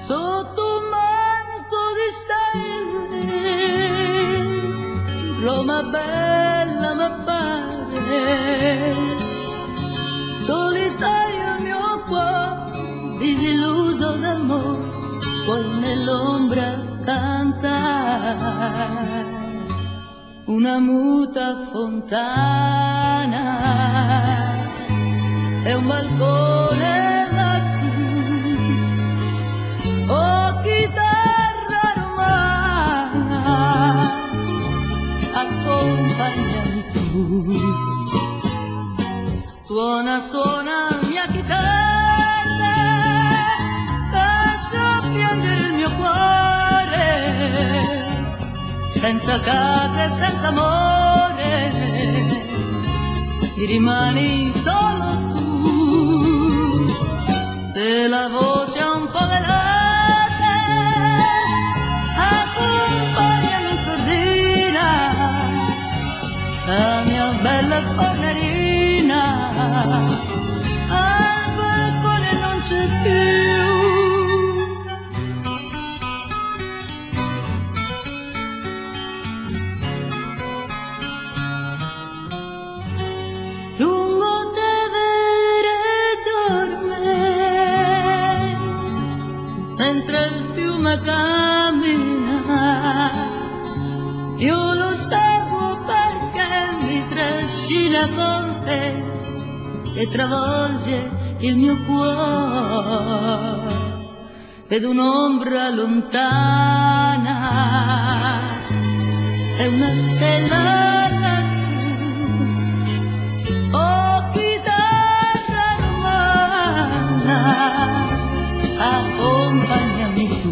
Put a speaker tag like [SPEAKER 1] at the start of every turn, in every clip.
[SPEAKER 1] sotto un manto di stelle, Roma bella m'appare, solitario il mio cuore, disilluso d'amore, poi nell'ombra canta una muta fontana e un balcone lassù, oh chitarra romana, accompagnami tu. Suona, suona mia chitarra, lascia piangere il mio cuore, senza casa e senza amore, ti rimani solo tu. Se la voce è un po' veloce, accompagnami in sordina, la mia bella fornerina, al balcone non c'è più. Lungo Tevere dorme, mentre il fiume cammina, io lo seguo perché mi trascina con sé e travolge il mio cuore. Vedo un'ombra lontana e una stella lassù, oh chitarra romana, accompagnami tu.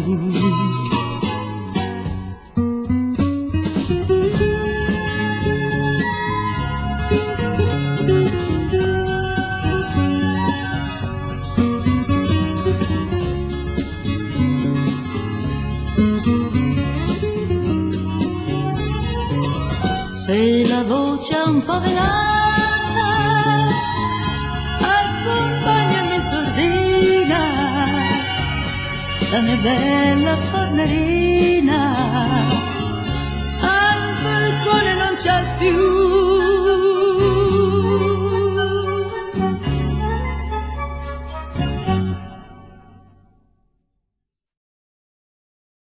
[SPEAKER 1] Se la voce è un po' velata, accompagnami in sordina, la mia bella fornerina, al balcone non c'è più.